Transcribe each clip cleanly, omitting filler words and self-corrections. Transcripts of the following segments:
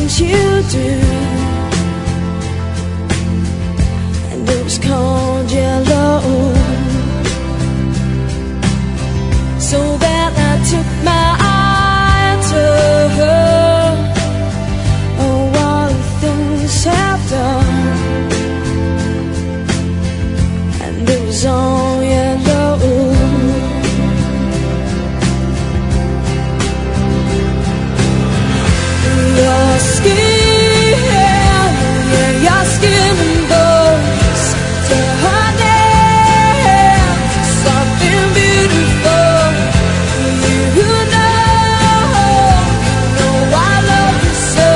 things you do, and it was called yellow. So that I took my eye to her. Oh, what things have done, and it was all yellow. Your skin, yeah, your skin and bones to her name, something beautiful. You know I love you so.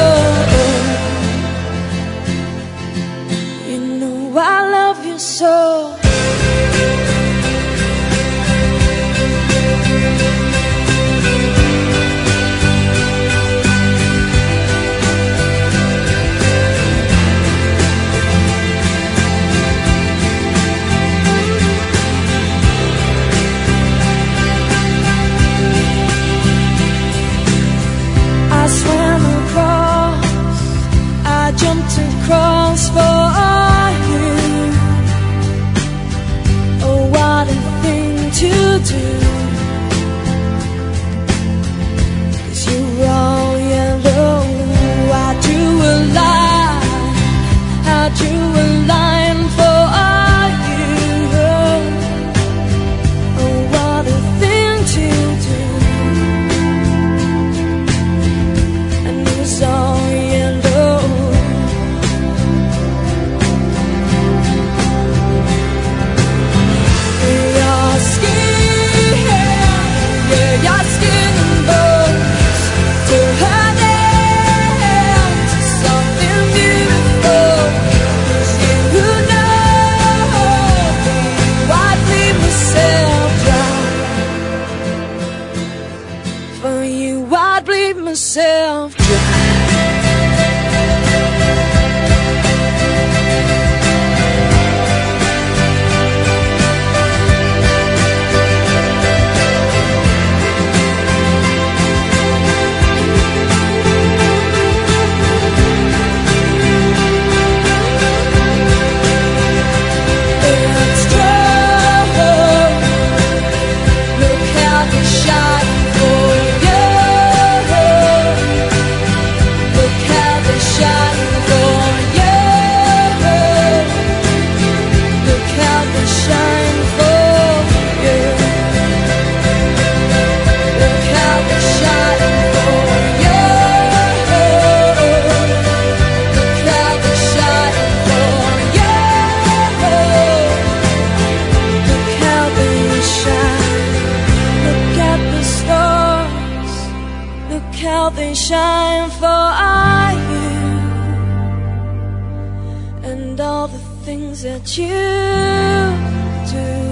You know I love you so. I swam across, I jumped across for you. Oh, what a thing to do, 'cause you were all yellow. I drew a line, I drew a line for you. Oh, what a thing to do, and it was all yellow. Your skin, yeah, your skin and bones to her nails, something beautiful. 'Cause you know I'd leave myself dry. For you I'd bleed myself dry. It's true, look how they shine for you. Look how they shine for you. Look how they shine for you. Look how they shine for you. Look how they shine for you. Look how they shine. Look at the stars. Look how they shine for you, and all the things that you do.